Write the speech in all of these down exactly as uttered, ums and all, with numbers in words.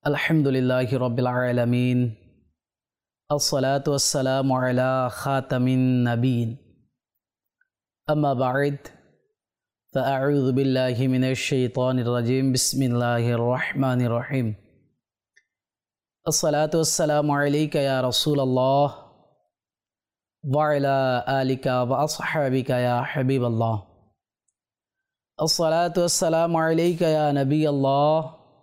আলহামদুলিল্লাহি রাব্বিল আলামিন আসসালাতু ওয়াসসালামু আলা খাতামিন নাবিয়িন আম্মা বা'দ ফাআউযু বিল্লাহি মিনাশ শাইতানির রাজিম বিসমিল্লাহির রহমানির রহিম আসসালাতু ওয়াসসালামু আলাইকা ইয়া রাসূলুল্লাহ ওয়া আলা আলিকা ওয়া আসহাবিকা ইয়া হাবিবাল্লাহ আসসালাতু ওয়াসসালামু আলাইকা ইয়া নবিয়াল্লাহ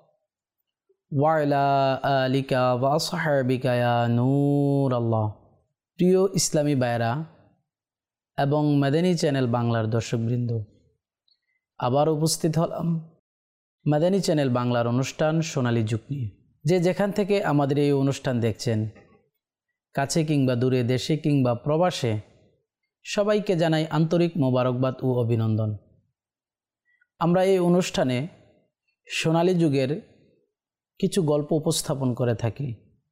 ওয়ালা আলিকা ওয়া আসহাবিকা ইয়া নূর আল্লাহ। প্রিয় ইসলামী ভাইরা এবং মাদানী চ্যানেল বাংলার দর্শকবৃন্দ, আবার উপস্থিত হলাম মাদানী চ্যানেল বাংলার অনুষ্ঠান সোনালী যুগ নিয়ে। যে যেখান থেকে আমাদের এই অনুষ্ঠান দেখছেন, কাছে কিংবা দূরে, দেশে কিংবা প্রবাসে, সবাইকে জানাই আন্তরিক মোবারকবাদ ও অভিনন্দন। আমরা এই অনুষ্ঠানে সোনালী যুগের কিছু গল্প উপস্থাপন করে থাকি,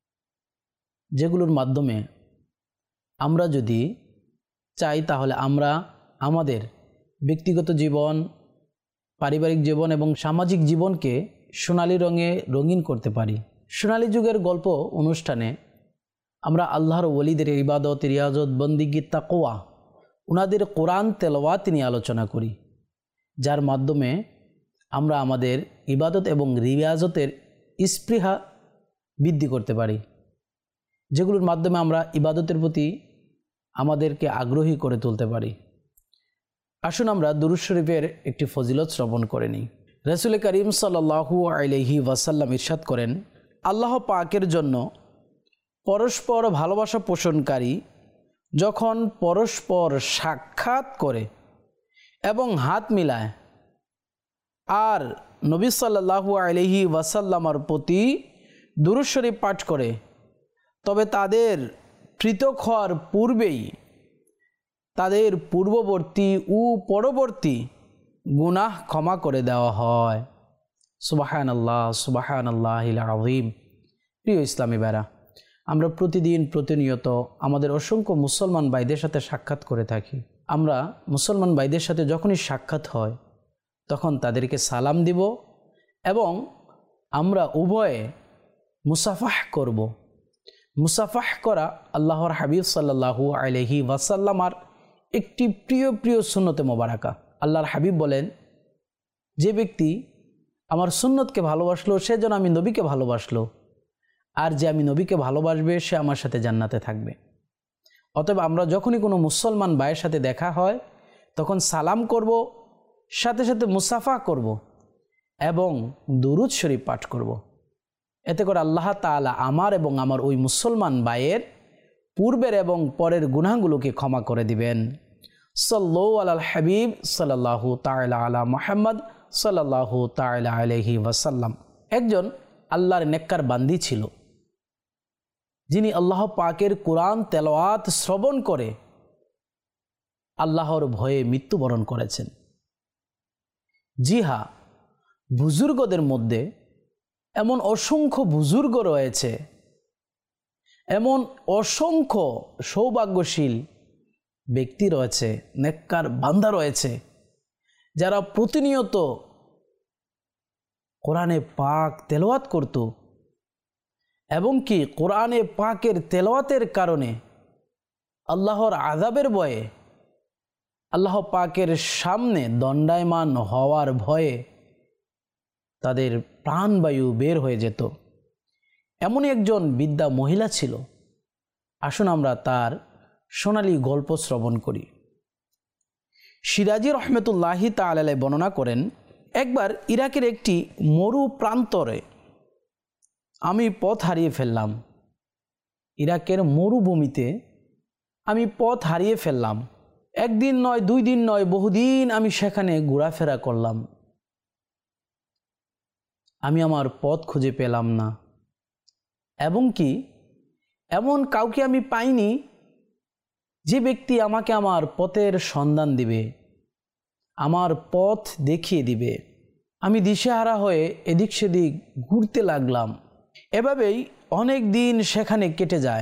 যেগুলোর মাধ্যমে আমরা যদি চাই তাহলে আমরা আমাদের ব্যক্তিগত জীবন, পারিবারিক জীবন এবং সামাজিক জীবনকে সোনালী রঙে রঙিন করতে পারি। সোনালী যুগের গল্প অনুষ্ঠানে আমরা আল্লাহর ওলিদের ইবাদত, রিয়াজত, বন্দিগি, তাকওয়া, ওনাদের কোরআন তেলাওয়াত নিয়ে আলোচনা করি, যার মাধ্যমে আমরা আমাদের ইবাদত এবং রিয়াজতের স্পৃহা বৃদ্ধি করতে পারি, যেগুলোর মাধ্যমে আমরা ইবাদতের প্রতি আমাদেরকে আগ্রহী করে তুলতে পারি। আসুন আমরা দুরূদ শরীফের একটি ফজিলত শ্রবণ করে নিই। রাসূল করিম সাল্লাল্লাহু আলাইহি ওয়াসাল্লাম ইরশাদ করেন, আল্লাহ পাকের জন্য পরস্পর ভালোবাসা পোষণকারী যখন পরস্পর সাক্ষাৎ করে এবং হাত মিলায় আর নবী সাল্লাল্লাহু আলাইহি ওয়াসাল্লামের প্রতি দুরূদ শরীফ পাঠ করে, তবে তাদের পৃথক হওয়ার পূর্বেই তাদের পূর্ববর্তী ও পরবর্তী গুনাহ ক্ষমা করে দেওয়া হয়। সুবহানাল্লাহ, সুবহানাল্লাহিল আযীম। প্রিয় ইসলামী ভাইরা, আমরা প্রতিদিন প্রতিনিয়ত আমাদের অসংখ্য মুসলমান ভাইদের সাথে সাক্ষাৎ করে থাকি। আমরা মুসলমান ভাইদের সাথে যখনই সাক্ষাৎ হয় তখন তাদেরকে সালাম দিব এবং আমরা উভয়ে মুসাফাহ করব। মুসাফাহ করা আল্লাহর হাবিব সাল্লাল্লাহু আলাইহি ওয়াসাল্লামার একটি প্রিয় প্রিয় সুন্নতে মোবারকা। আল্লাহর হাবিব বলেন, যে ব্যক্তি আমার সুন্নতকে ভালোবাসলো সে যেন আমি নবীকে ভালোবাসলো, আর যে আমি নবীকে ভালোবাসবে সে আমার সাথে জান্নাতে থাকবে। অতএব আমরা যখনই কোনো মুসলমান ভাইয়ের সাথে দেখা হয় তখন সালাম করব, সাথে সাথে মুসাফা করব এবং দুরূদ শরীফ পাঠ করব। এতে করে আল্লাহ তাআলা আমার এবং আমার ওই মুসলমান ভাইয়ের পূর্বের এবং পরের গুনাহগুলোকে ক্ষমা করে দিবেন। সাল্লাল্লাহু আলাল হাবিব সাল্লাল্লাহু তাআলা আলা মুহাম্মদ সাল্লাল্লাহু তাআলা আলাইহি ওয়াসাল্লাম। একজন আল্লাহর নেককার বান্দি ছিল, যিনি আল্লাহ পাকের কোরআন তেলাওয়াত শ্রবণ করে আল্লাহর ভয়ে মৃত্যুবরণ করেছেন। জি হ্যাঁ, বুজুর্গদের মধ্যে এমন অসংখ্য বুজুর্গ রয়েছে, এমন অসংখ্য সৌভাগ্যশীল ব্যক্তি রয়েছে, নেককার বান্দা রয়েছে, যারা প্রতিনিয়ত কোরআনে পাক তেলাওয়াত করত এবং কি কোরআনে পাকের তেলাওয়াতের কারণে আল্লাহর আযাবের ভয়ে, আল্লাহ পাকের সামনে দণ্ডায়মান হওয়ার ভয়ে তাদের প্রাণবায়ু বের হয়ে যেত। এমনই একজন বৃদ্ধা মহিলা ছিল। আসুন আমরা তার সোনালী গল্প শ্রবণ করি। সিরাজি রহমতুল্লাহি তাআলা আলাইহি বর্ণনা করেন, একবার ইরাকের একটি মরু প্রান্তরে আমি পথ হারিয়ে ফেললাম। ইরাকের মরুভূমিতে আমি পথ হারিয়ে ফেললাম। একদিন নয়, দুই দিন নয়, বহুদিন আমি সেখানে ঘোরাফেরা করলাম। আমি আমার পথ খুঁজে পেলাম না এবং কি এমন কাউকে আমি পাইনি যে ব্যক্তি আমাকে আমার পথের সন্ধান দিবে, আমার পথ দেখিয়ে দিবে। আমি দিশেহারা হয়ে এদিক সেদিক ঘুরতে লাগলাম। এভাবেই অনেক দিন সেখানে কেটে যায়।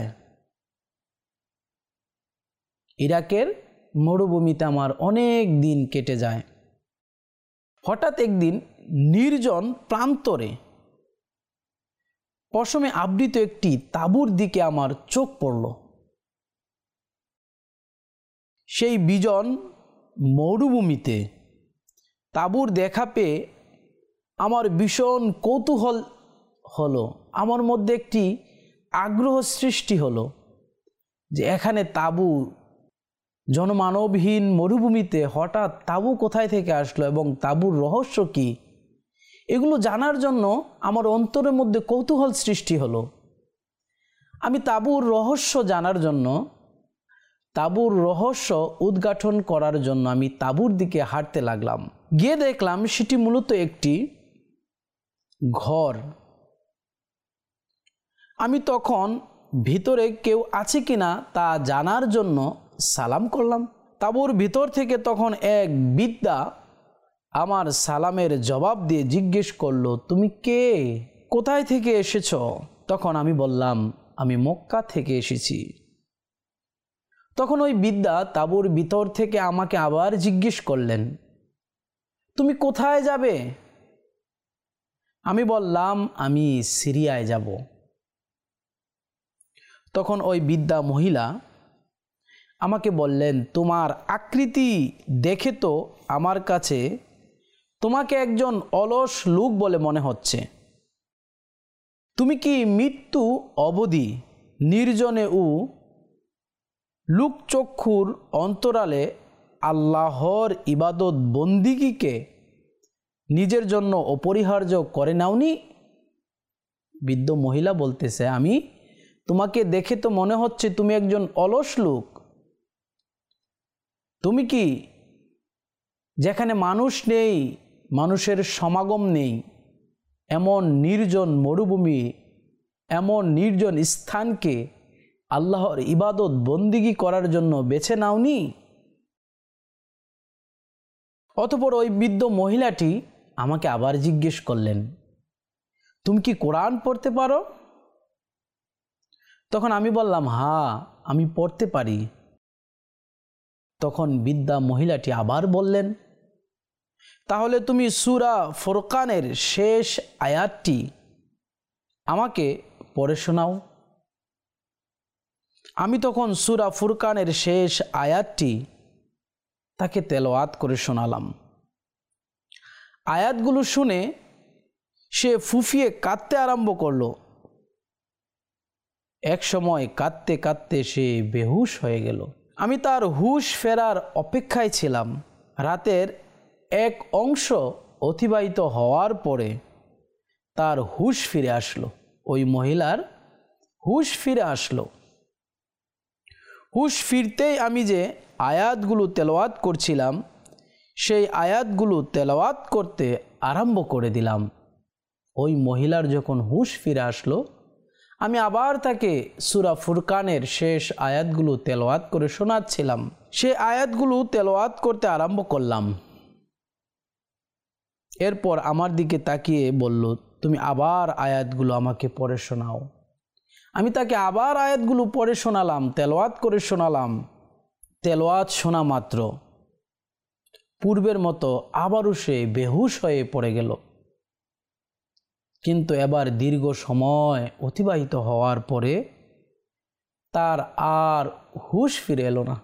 ইরাকের মরুভূমিতে আমার অনেক দিন কেটে যায়। হঠাৎ একদিন নির্জন প্রান্তরে পশমে আবৃত একটি তাঁবুর দিকে আমার চোখ পড়ল। সেই বিজন মরুভূমিতে তাঁবুর দেখা পেয়ে আমার ভীষণ কৌতূহল হলো। আমার মধ্যে একটি আগ্রহ সৃষ্টি হলো যে এখানে তাঁবু, জনমানবহীন মরুভূমিতে হঠাৎ তাঁবু কোথায় থেকে আসলো এবং তাঁবুর রহস্য কী, এগুলো জানার জন্য আমার অন্তরের মধ্যে কৌতূহল সৃষ্টি হলো। আমি তাঁবুর রহস্য জানার জন্য, তাঁবুর রহস্য উদ্ঘাটন করার জন্য আমি তাঁবুর দিকে হাঁটতে লাগলাম। গিয়ে দেখলাম সেটি মূলত একটি ঘর। আমি তখন ভিতরে কেউ আছে কিনা তা জানার জন্য সালাম করলাম। তাঁবুর ভিতর থেকে তখন এক বৃদ্ধা আমার সালামের জবাব দিয়ে জিজ্ঞেস করলো, তুমি কে, কোথায় থেকে এসেছ? তখন আমি বললাম, আমি মক্কা থেকে এসেছি। তখন ওই বৃদ্ধা তাঁবুর ভিতর থেকে আমাকে আবার জিজ্ঞেস করলেন, তুমি কোথায় যাবে? আমি বললাম, আমি সিরিয়ায় যাব। তখন ওই বৃদ্ধা মহিলা আমাকে বললেন, তোমার আকৃতি দেখে তো আমার কাছে তোমাকে একজন অলস লোক বলে মনে হচ্ছে। তুমি কি মৃত্যু অবধি নির্জনে ও লোকচক্ষুর অন্তরালে আল্লাহর ইবাদত বন্দিগিকে নিজের জন্য অপরিহার্য করে নাওনি? বৃদ্ধ মহিলা বলতেছে, আমি তোমাকে দেখে তো মনে হচ্ছে তুমি একজন অলস লোক। তুমি কি যেখানে মানুষ নেই, মানুষের সমাগম নেই, এমন নির্জন মরুভূমি, এমন নির্জন স্থানকে আল্লাহর ইবাদত বন্দিগি করার জন্য বেছে নাওনি? অতঃপর ওই বৃদ্ধ মহিলাটি আমাকে আবার জিজ্ঞেস করলেন, তুমি কি কোরআন পড়তে পারো? তখন আমি বললাম, হ্যাঁ, আমি পড়তে পারি। তখন বৃদ্ধা মহিলাটি আবার বললেন, তাহলে তুমি সূরা ফুরকানের শেষ আয়াতটি আমাকে পড়ে শোনাও। আমি তখন সূরা ফুরকানের শেষ আয়াতটি তাকে তেলাওয়াত করে শোনালাম। আয়াতগুলো শুনে সে ফুফিয়ে কাঁদতে আরম্ভ করলো। এক সময় কাঁদতে কাঁদতে সে বেহুশ হয়ে গেল। আমি তার হুশ ফেরার অপেক্ষায় ছিলাম। রাতের এক অংশ অতিবাহিত হওয়ার পরে তার হুশ ফিরে আসলো। ওই মহিলার হুশ ফিরে আসলো। হুশ ফিরতেই আমি যে আয়াতগুলো তেলাওয়াত করছিলাম, সেই আয়াতগুলো তেলাওয়াত করতে আরম্ভ করে দিলাম। ওই মহিলার যখন হুশ ফিরে আসলো, আমি আবার তাকে সূরা ফুরকানের শেষ আয়াতগুলো তেলাওয়াত করে শোনাচ্ছিলাম। সেই আয়াতগুলো তেলাওয়াত করতে আরম্ভ করলাম। এরপর আমার দিকে তাকিয়ে বলল, তুমি আবার আয়াতগুলো আমাকে পড়ে শোনাও। আমি তাকে আবার আয়াতগুলো পড়ে শোনালাম, তেলাওয়াত করে শোনালাম। তেলাওয়াত শোনা মাত্র পূর্বের মতো আবারও সে বেহুশ হয়ে পড়ে গেল। কিন্তু এবার দীর্ঘ সময় অতিবাহিত হওয়ার পরে তার আর হুশ ফিরে এলো না।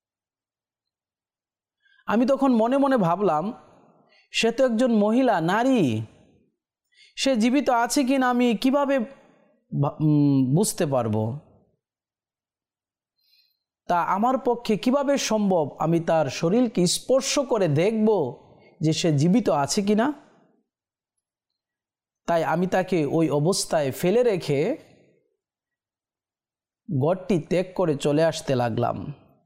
আমি তখন মনে মনে ভাবলাম, সে তো একজন মহিলা, নারী, সে জীবিত আছে কিনা আমি কিভাবে বুঝতে পারবো? তা আমার পক্ষে কিভাবে সম্ভব আমি তার শরীরকে স্পর্শ করে দেখব যে সে জীবিত আছে কিনা? তাই আমি তাকে ওই অবস্থায় ফেলে রেখে ঘরটি ত্যাগ করে চলে আসতে লাগলাম।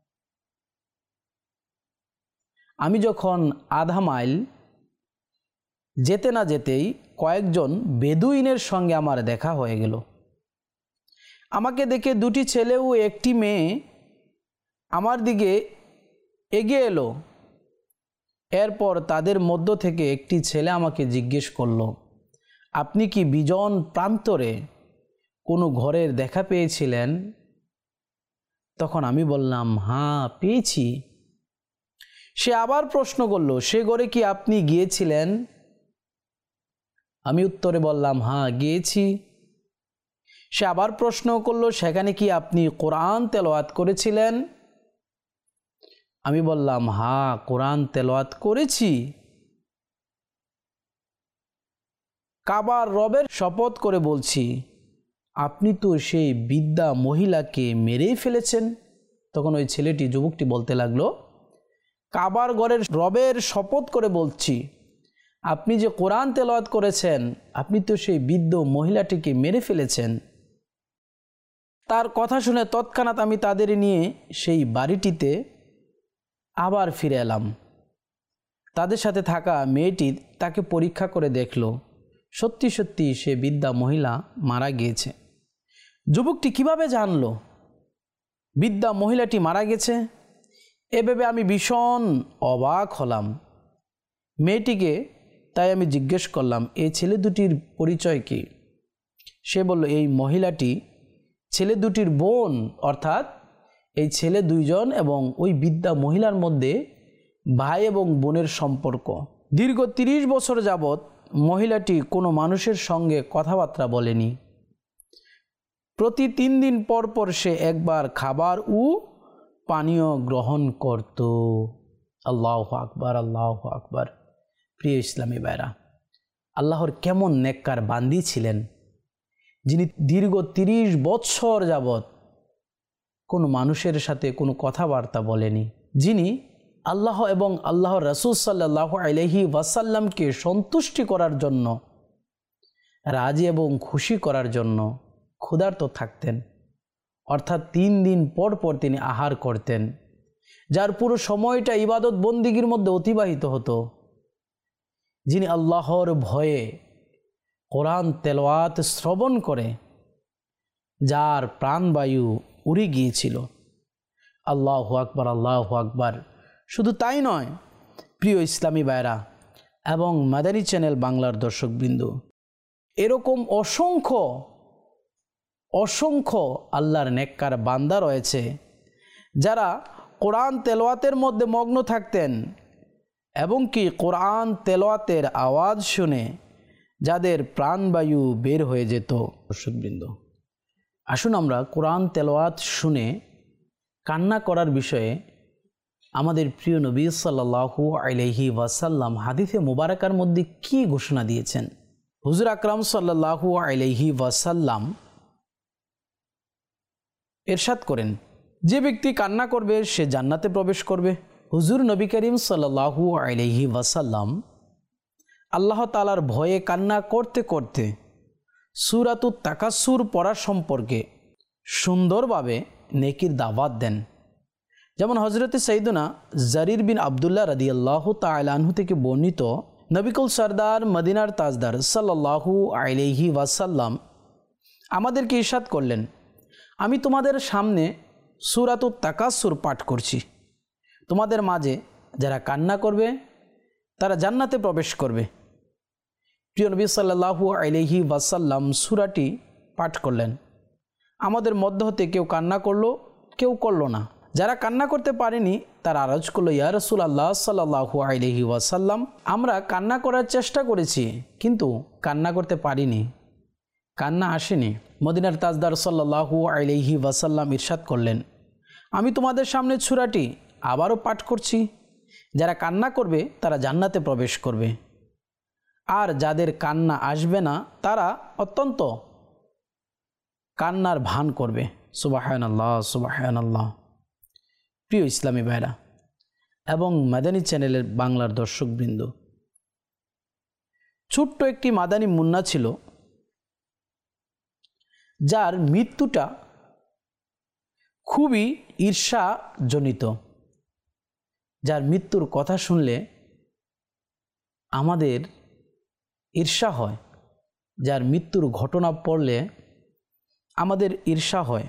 আমি যখন আধা মাইল যেতে না যেতেই কয়েকজন বেদুইনের সঙ্গে আমার দেখা হয়ে গেল। আমাকে দেখে দুটি ছেলে ও একটি মেয়ে আমার দিকে এগিয়ে এলো। এরপর তাদের মধ্য থেকে একটি ছেলে আমাকে জিজ্ঞেস করলো, আপনি কি বিজন প্রান্তরে কোনো ঘরের দেখা পেয়েছিলেন? তখন আমি বললাম, হ্যাঁ, পেয়েছি। সে আবার প্রশ্ন করলো, সে ঘরে কি আপনি গিয়েছিলেন? আমি উত্তরে বললাম, হ্যাঁ, গিয়েছি। সে আবার প্রশ্ন করলো, সেখানে কি আপনি কোরআন তেলাওয়াত করেছিলেন? আমি বললাম, হ্যাঁ, কোরআন তেলাওয়াত করেছি। কাবার রবের শপথ করে বলছি, আপনি তো সেই বৃদ্ধা মহিলাকে মেরেই ফেলেছেন। তখন ওই ছেলেটি, যুবকটি বলতে লাগলো, কাবার ঘরের রবের শপথ করে বলছি, আপনি যে কোরআন তেলাওয়াত করেছেন, আপনি তো সেই বৃদ্ধ মহিলাটিকে মেরে ফেলেছেন। তার কথা শুনে তৎক্ষণাৎ আমি তাদের নিয়ে সেই বাড়িটিতে আবার ফিরে এলাম। তাদের সাথে থাকা মেয়েটি তাকে পরীক্ষা করে দেখল, সত্যি সত্যি সে বৃদ্ধা মহিলা মারা গিয়েছে। যুবকটি কিভাবে জানল বৃদ্ধা মহিলাটি মারা গেছে? এ ভেবে আমি ভীষণ অবাক হলাম। মেয়েটিকে তাই আমি জিজ্ঞেস করলাম, এই ছেলে দুটির পরিচয় কি? সে বলল, এই মহিলাটি ছেলে দুটির বোন, অর্থাৎ এই ছেলে দুইজন এবং ওই বৃদ্ধা মহিলার মধ্যে ভাই এবং বোনের সম্পর্ক। দীর্ঘ তিরিশ বছর যাবৎ মহিলাটি কোনো মানুষের সঙ্গে কথাবার্তা বলেনি। প্রতি তিন দিন পর পর সে একবার খাবার ও পানীয় গ্রহণ করত। আল্লাহু আকবার, আল্লাহু আকবার। প্রিয় ইসলামী ভাইরা, আল্লাহর কেমন নেককার বান্দি ছিলেন, যিনি দীর্ঘ তিরিশ বছর যাবৎ কোনো মানুষের সাথে কোনো কথাবার্তা বলেনি, যিনি আল্লাহ এবং আল্লাহর রাসূল সাল্লাল্লাহু আলাইহি ওয়াসাল্লামকে সন্তুষ্টি করার জন্য, রাজি এবং খুশি করার জন্য ক্ষুধার্ত থাকতেন। অর্থাৎ তিন দিন পর পর তিনি আহার করতেন, যার পুরো সময়টা ইবাদত বন্দিগির মধ্যে অতিবাহিত হতো, যিনি আল্লাহর ভয়ে কোরআন তেলাওয়াত শ্রবণ করে যার প্রাণবায়ু উড়ে গিয়েছিল। আল্লাহু আকবার, আল্লাহু আকবার। শুধু তাই নয়, প্রিয় ইসলামী ভাইরা এবং মাদানী চ্যানেল বাংলার দর্শকবৃন্দ, এরকম অসংখ্য অসংখ্য আল্লাহর নেককার বান্দা রয়েছে যারা কোরআন তেলাওয়াতের মধ্যে মগ্ন থাকতেন এবং কি কোরআন তেলাওয়াতের আওয়াজ শুনে যাদের প্রাণবায়ু বের হয়ে যেত। দর্শকবৃন্দ, আসুন আমরা কোরআন তেলাওয়াত শুনে কান্না করার বিষয়ে আমাদের প্রিয় নবী সাল্লাল্লাহু আলাইহি ওয়াসাল্লাম হাদিসে মুবারাকার মধ্যে কি ঘোষণা দিয়েছেন। হুজুর আকরাম সাল্লাল্লাহু আলাইহি ওয়াসাল্লাম ইরশাদ করেন, যে ব্যক্তি কান্না করবে সে জান্নাতে প্রবেশ করবে। হুজুর নবী করিম সাল্লাল্লাহু আলাইহি ওয়াসাল্লাম আল্লাহ তাআলার ভয়ে কান্না করতে করতে সূরাতুত তাকাসুর পড়া সম্পর্কে সুন্দরভাবে নেকির দাওয়াত দেন। যেমন হযরতে সাইয়্যিদুনা জারির বিন আব্দুল্লাহ রাদিয়াল্লাহু তাআলা আনহু থেকে বর্ণিত, নবিকুল সরদার মদিনার তাজদার সাল্লাল্লাহু আলাইহি ওয়াসাল্লাম আমাদেরকে ইরশাদ করলেন, আমি তোমাদের সামনে সূরাতুত তাকাসুর পাঠ করছি, তোমাদের মাঝে যারা কান্না করবে তারা জান্নাতে প্রবেশ করবে। প্রিয় নবী সাল্লাল্লাহু আলাইহি ওয়াসাল্লাম সূরাটি পাঠ করলেন। আমাদের মধ্য হতে কেউ কান্না করলো, কেউ করলো না। যারা কান্না করতে পারেনি তারা আরজ করলো, ইয়া রাসূলুল্লাহ সাল্লাল্লাহু আলাইহি ওয়াসাল্লাম, আমরা কান্না করার চেষ্টা করেছি কিন্তু কান্না করতে পারিনি, কান্না আসেনি। মদিনার তাজদার সাল্লাল্লাহু আলাইহি ওয়াসাল্লাম ইরশাদ করলেন, আমি তোমাদের সামনে সূরাটি আবারও পাঠ করছি, যারা কান্না করবে তারা জান্নাতে প্রবেশ করবে, আর যাদের কান্না আসবে না তারা অত্যন্ত কান্নার ভান করবে। সুবহানাল্লাহ, সুবহানাল্লাহ। প্রিয় ইসলামী ভাইরা এবং মাদানী চ্যানেলের বাংলার দর্শকবৃন্দ, ছোট্ট একটি মাদানী মুন্না ছিল যার মৃত্যুটা খুবই ঈর্ষাজনিত, যার মৃত্যুর কথা শুনলে আমাদের ঈর্ষা হয়, যার মৃত্যুর ঘটনা পড়লে আমাদের ঈর্ষা হয়।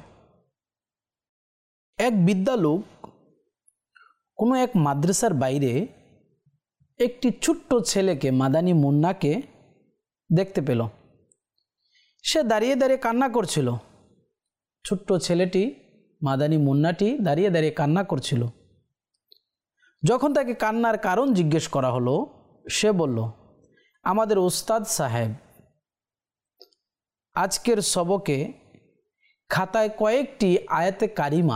এক বিদ্যালোক কোনো এক মাদ্রাসার বাইরে একটি ছোট্ট ছেলেকে, মাদানী মুন্নাকে দেখতে পেল। সে দাঁড়িয়ে দাঁড়িয়ে কান্না করছিল। ছোট্ট ছেলেটি, মাদানী মুন্নাটি দাঁড়িয়ে দাঁড়িয়ে কান্না করছিল। যখন তাকে কান্নার কারণ জিজ্ঞেস করা হলো, সে বলল, আমাদের উস্তাদ সাহেব আজকের সবকে খাতায় কয়েকটি আয়াতে কারিমা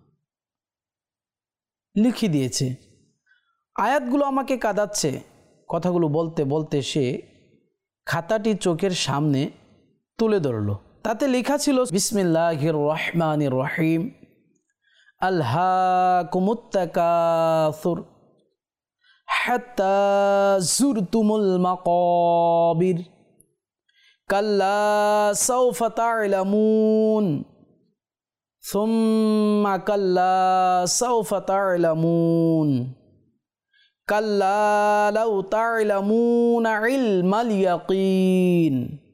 লিখে দিয়েছে। আয়াতগুলো আমাকে কাঁদাচ্ছে। কথাগুলো বলতে বলতে সে খাতাটি চোখের সামনে তুলে ধরল। তাতে লেখা ছিল বিসমিল্লাহির রহমানির রহিম, আলহাকুমুত তাকাসুর হাত্তা যুরতুমুল মাকাবির কাল্লা সাওফা তা'লামুন সুম্মা কাল্লা সাওফা তা'লামুন কাল্লা লাউ তা'লামুনা ইলমাল ইয়াকিন।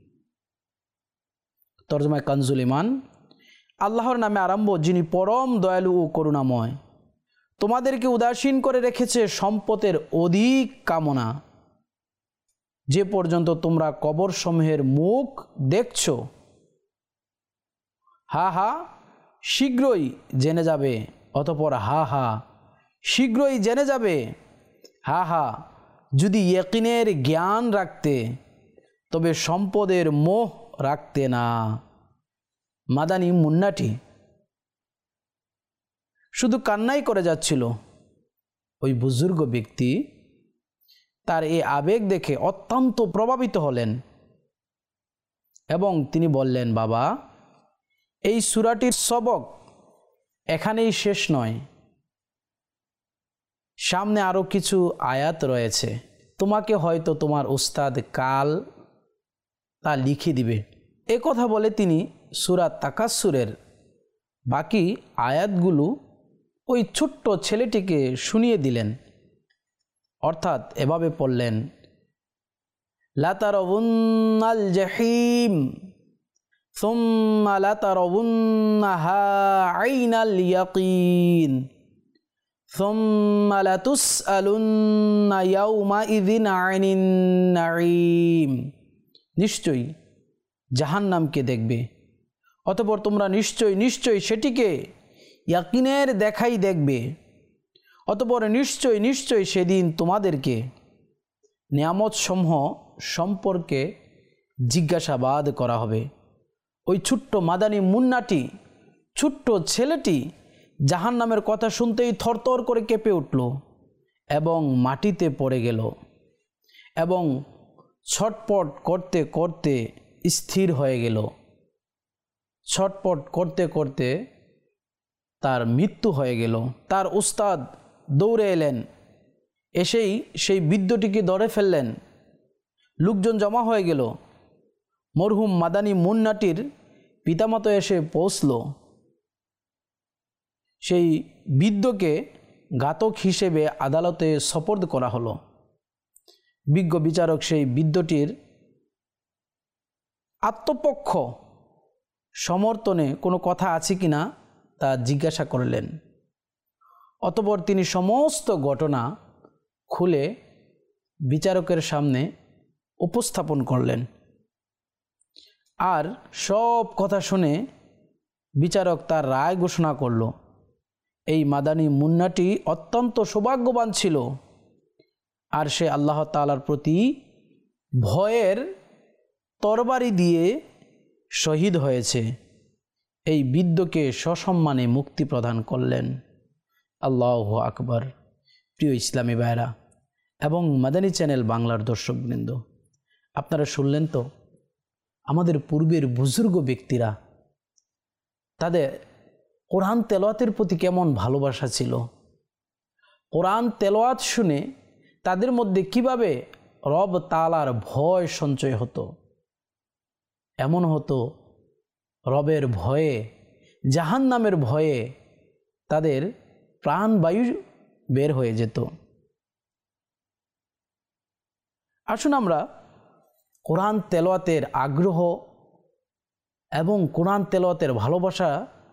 তরজমায়ে কানজুল ঈমান। আল্লাহর নামে আরম্ভ, যিনি পরম দয়ালু ও করুণাময়। তোমাদেরকে উদাসীন করে রেখেছে সম্পদের অধিক কামনা, যে পর্যন্ত তোমরা কবরসমূহের মুখ দেখছ। হা হা শীঘ্রই জেনে যাবে, অতঃপর হা হা শীঘ্রই জেনে যাবে। হা হা যদি ইয়াকিনের জ্ঞান রাখতে, তবে সম্পদের মোহ রাখতে না। মাদানী মুন্নাটি শুধু কান্নাই করে যাচ্ছিল। ওই বুজুর্গ ব্যক্তি তার এই আবেগ দেখে অত্যন্ত প্রভাবিত হলেন এবং তিনি বললেন, বাবা, এই সূরাটির সবক এখানেই শেষ নয়, সামনে আরও কিছু আয়াত রয়েছে। তোমাকে হয়তো তোমার উস্তাদ কাল তা লিখে দিবে। এ কথা বলে তিনি সূরা তাকাসুরের বাকি আয়াতগুলো ওই ছোট্ট ছেলেটিকে শুনিয়ে দিলেন। অর্থাৎ এভাবে পড়লেন, লা তারাউন্নাল জাহিম সুম্মা লা তারাউন্নাহা আইনাল ইয়াকিন সুম্মা লাতুসআলুন্না ইয়াউমাইযিন আনিন নাঈম। নিশ্চয়ই জাহান্নামকে দেখবে, অতঃপর তোমরা নিশ্চয় নিশ্চয় সেটিকে ইয়াকিনের দেখাই দেখবে। অতঃপর নিশ্চয় নিশ্চয় সেদিন তোমাদেরকে নিয়ামতসমূহ সম্পর্কে জিজ্ঞাসাবাদ করা হবে। ওই ছোট্ট মাদানী মুন্নাটি, ছোট্ট ছেলেটি জাহান্নামের কথা শুনতেই থরথর করে কেঁপে উঠল এবং মাটিতে পড়ে গেল এবং ছটপট করতে করতে স্থির হয়ে গেল। ছটপট করতে করতে তার মৃত্যু হয়ে গেল। তার উস্তাদ দৌড়ে এলেন, এসেই সেই বৃদ্ধটিকে ধরে ফেললেন। লোকজন জমা হয়ে গেল। মরহুম মাদানী মুন্নাটির পিতামাতা এসে পৌঁছল। সেই বৃদ্ধকে ঘাতক হিসেবে আদালতে সোপর্দ করা হলো। বিজ্ঞ বিচারক সেই বৃদ্ধটির আত্মপক্ষ সমর্থনে কোনো কথা আছে কিনা তা জিজ্ঞাসা করলেন। অতঃপর তিনি সমস্ত ঘটনা খুলে বিচারকের সামনে উপস্থাপন করলেন। আর সব কথা শুনে বিচারক তার রায় ঘোষণা করল। এই মাদানী মুন্নাটি অত্যন্ত সৌভাগ্যবান ছিল, আর সে আল্লাহ তাআলার প্রতি ভয়ের তরবারি দিয়ে শহীদ হয়েছে। এই বৃদ্ধকে সসম্মানে মুক্তি প্রদান করলেন। আল্লাহু আকবার। প্রিয় ইসলামী ভাইরা এবং মাদানী চ্যানেল বাংলার দর্শকবৃন্দ, আপনারা শুনলেন তো আমাদের পূর্বের বুজুর্গ ব্যক্তিরা তাদের কোরআন তেলাওয়াতের প্রতি কেমন ভালোবাসা ছিল। কোরআন তেলাওয়াত শুনে তাদের মধ্যে কিভাবে রব তাআলার ভয় সঞ্চয় হতো। এমন হতো রবের ভয়ে, জাহান্নামের ভয়ে তাদের প্রাণবায়ু বের হয়ে যেত। আসুন আমরা কোরআন তেলাওয়াতের আগ্রহ এবং কোরআন তেলাওয়াতের ভালোবাসা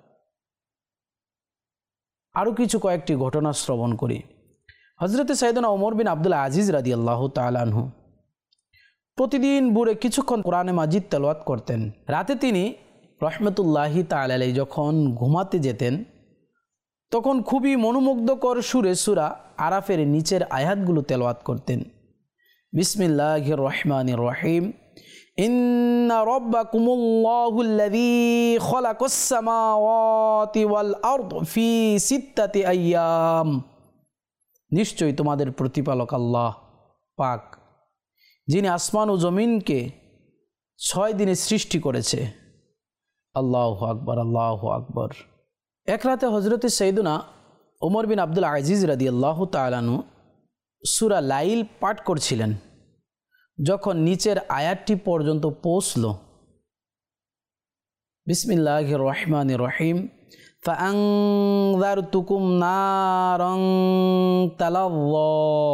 আরও কিছু কয়েকটি ঘটনা শ্রবণ করি। হযরতে সাইয়েদনা ওমর বিন আব্দুল আজিজ রাদিয়াল্লাহু তাআলা আনহু প্রতিদিন ভোরে কিছুক্ষণ কোরআনে মাজিদ তেলাওয়াত করতেন। রাতে তিনি রহমতুল্লাহি তাআলা আলাইহি যখন ঘুমাতে যেতেন, তখন খুবই মনোমুগ্ধকর সুরে সূরা আরাফের নিচের আয়াতগুলো তেলাওয়াত করতেন। বিসমিল্লাহির রহমানির রহিম, ইন্না রাব্বাকুমুল্লাহুল্লাযী খালাকাস সামাওয়াতি ওয়াল আরদ ফি সিত্তাতি আইয়াম, নিশ্চয়ই তোমাদের প্রতিপালক আল্লাহ পাক, যিনি আসমান ও জমিনকে ছয় দিনে সৃষ্টি করেছে। আল্লাহু আকবার, আল্লাহু আকবার। এক রাতে হজরতে সৈয়দনা ওমর বিন আব্দুল আজিজ রাদিয়াল্লাহু তাআলা আনহু সূরা লাইল পাঠ করছিলেন। যখন নিচের আয়াতটি পর্যন্ত পৌঁছল, বিসমিল্লাহির রহমানির রহিম, ফাআনযারতুকুম নারান তালাযা,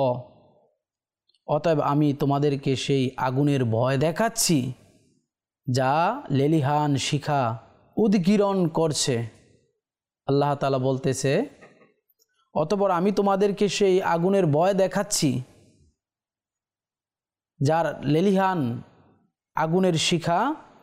অতএব আমি তোমাদেরকে সেই আগুনের ভয় দেখাচ্ছি যা লেলিহান শিখা উদ্গীরণ করছে। আল্লাহ তাআলা বলতেছে, অতঃপর আমি তোমাদেরকে সেই আগুনের ভয় দেখাচ্ছি যার লেলিহান আগুনের শিখা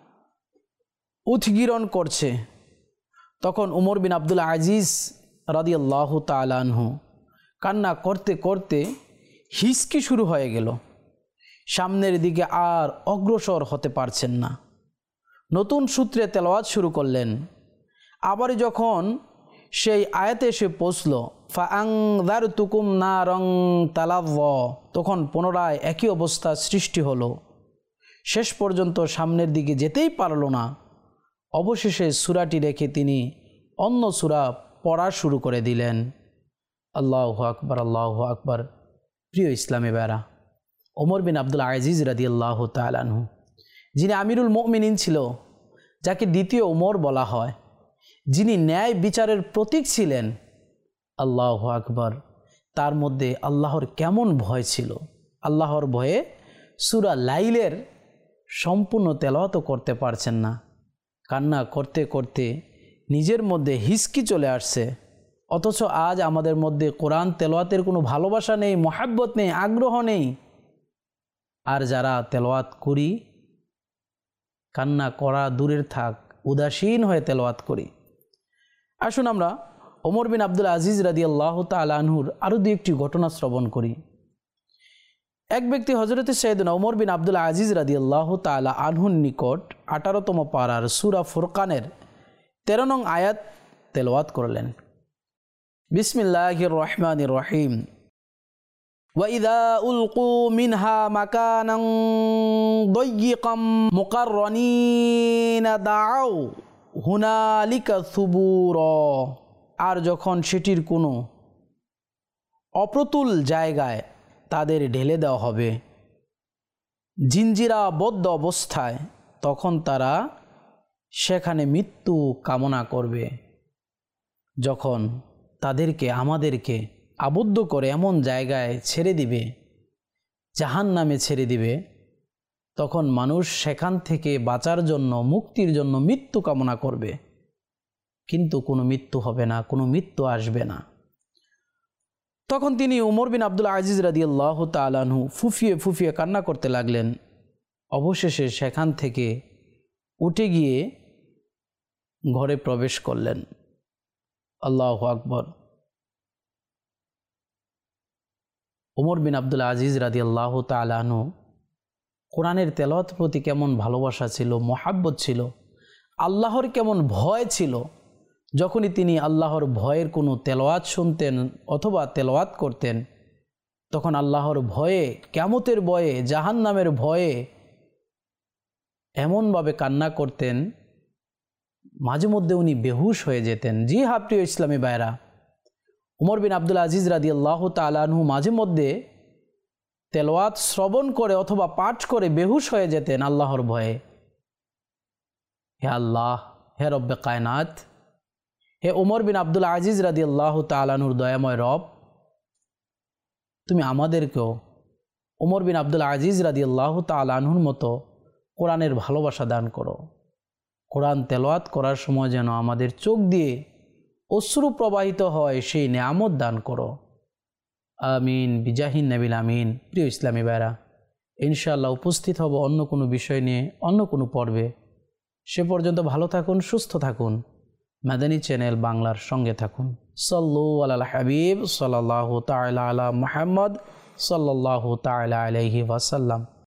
উদ্গীরণ করছে। তখন উমর বিন আব্দুল আজিজ রাদিয়াল্লাহু তাআলা আনহু কান্না করতে করতে হিসকি শুরু হয়ে গেল। সামনের দিকে আর অগ্রসর হতে পারছেন না। নতুন সূত্রে তেলাওয়াত শুরু করলেন। আবার যখন সেই আয়াতে এসে পৌঁছল, ফাআনযারতুকুম নারান তালাযা, তখন পুনরায় একই অবস্থা সৃষ্টি হলো। শেষ পর্যন্ত সামনের দিকে যেতেই পারল না। অবশেষে সূরাটি রেখে তিনি অন্য সূরা পড়া শুরু করে দিলেন। আল্লাহু আকবার, আল্লাহু আকবার। প্রিয় ইসলামী ভাইরা, ওমর বিন আব্দুল আজিজ রাদিয়াল্লাহু তাআলা আনহু, যিনি আমিরুল মুমিনিন ছিল, যাকে দ্বিতীয় ওমর বলা হয়, যিনি ন্যায় বিচারের প্রতীক ছিলেন, আল্লাহু আকবার, তার মধ্যে আল্লাহর কেমন ভয় ছিল। আল্লাহর ভয়ে সূরা লাইলের সম্পূর্ণ তেলাওয়াত করতে পারছেন না। কান্না করতে করতে নিজের মধ্যে হিসকি চলে আসছে। অথচ আজ আমাদের মধ্যে কোরআন তেলাওয়াতের কোনো ভালোবাসা নেই, মহাব্বত নেই, আগ্রহ নেই। আর যারা তেলাওয়াত করি, কান্না করা দূরের থাক, উদাসীন হয়ে তেলাওয়াত করি। আসুন আমরা ওমর বিন আব্দুল আজিজ রাদিয়াল্লাহু তাআলা আনহুর আরও দু একটি ঘটনা শ্রবণ করি। এক ব্যক্তি হজরতে সৈয়দনা ওমর বিন আব্দুল আজিজ রাদিয়াল্লাহু তাআলা আনহুর নিকট আঠারোতম পারার সূরা ফুরকানের তেরো নং আয়াত তেলাওয়াত করলেন। বিসমিল্লাহির রহমানির রহিম, ওয়াইদা উলকু মিনহা মাকানান দায়্যিকাম মুকাররানিনা দাউ হুনালিকা সুবুরা, আর যখন সেটির কোনো অপ্রতুল জায়গায় তাদের ঢেলে দেওয়া হবে জিঞ্জিরাবদ্ধ অবস্থায়, তখন তারা সেখানে মৃত্যু কামনা করবে। যখন তাদেরকে আমাদেরকে আবদ্ধ করে এমন জায়গায় ছেড়ে দিবে, জাহান্নামে ছেড়ে দিবে, তখন মানুষ সেখান থেকে বাঁচার জন্য, মুক্তির জন্য মৃত্যু কামনা করবে, কিন্তু কোনো মৃত্যু হবে না, কোনো মৃত্যু আসবে না। তখন তিনি উমর বিন আব্দুল আজিজ রাদিয়াল্লাহু তাআলা আনহু ফুফিয়ে ফুফিয়ে কান্না করতে লাগলেন। অবশেষে সেখান থেকে উঠে গিয়ে ঘরে প্রবেশ করলেন। আল্লাহু আকবার। উমর বিন আব্দুল আজিজ রাদিয়াল্লাহু তাআলা আনহু কোরআনের তেলাওয়াত প্রতি কেমন ভালোবাসা ছিল, মহাব্বত ছিল, আল্লাহর কেমন ভয় ছিল। যখনই তিনি আল্লাহর ভয়ের কোনো তেলাওয়াত শুনতেন অথবা তেলাওয়াত করতেন, তখন আল্লাহর ভয়ে, কিয়ামতের ভয়ে, জাহান্নামের ভয়ে এমনভাবে কান্না করতেন, মাঝে মধ্যে উনি বেহুশ হয়ে যেতেন। জি হ্যাঁ প্রিয় ইসলামী ভাইরা, উমর বিন আব্দুল আজিজ রাদিয়াল্লাহু তাআলা আনহু মাঝে মধ্যে তেলাওয়াত শ্রবণ করে অথবা পাঠ করে বেহুশ হয়ে যেতেন আল্লাহর ভয়ে। হে আল্লাহ, হে রব্বে কায়নাত, হে উমর বিন আব্দুল আজিজ রাদিয়াল্লাহু তাআলা আনহুর দয়াময় রব, তুমি আমাদেরকেও উমর বিন আব্দুল আজিজ রাদিয়াল্লাহু তাআলা আনহুর মতো কোরআনের ভালোবাসা দান করো। কোরআন তেলাওয়াত করার সময় যেন আমাদের চোখ দিয়ে অশ্রু প্রবাহিত হয়, সেই নেয়ামত দান করো। আমিন বিজাহিন নবিল আমিন। প্রিয় ইসলামী ভাইরা, ইনশাআল্লাহ উপস্থিত হব অন্য কোনো বিষয় নিয়ে, অন্য কোনো পর্বে। সে পর্যন্ত ভালো থাকুন, সুস্থ থাকুন, মাদানী চ্যানেল বাংলার সঙ্গে থাকুন। সাল্লু আলাল হাবিব সাল্লাল্লাহু তাআলা আলা মুহাম্মদ সাল্লাল্লাহু তাআলা আলাইহি ওয়াসাল্লাম।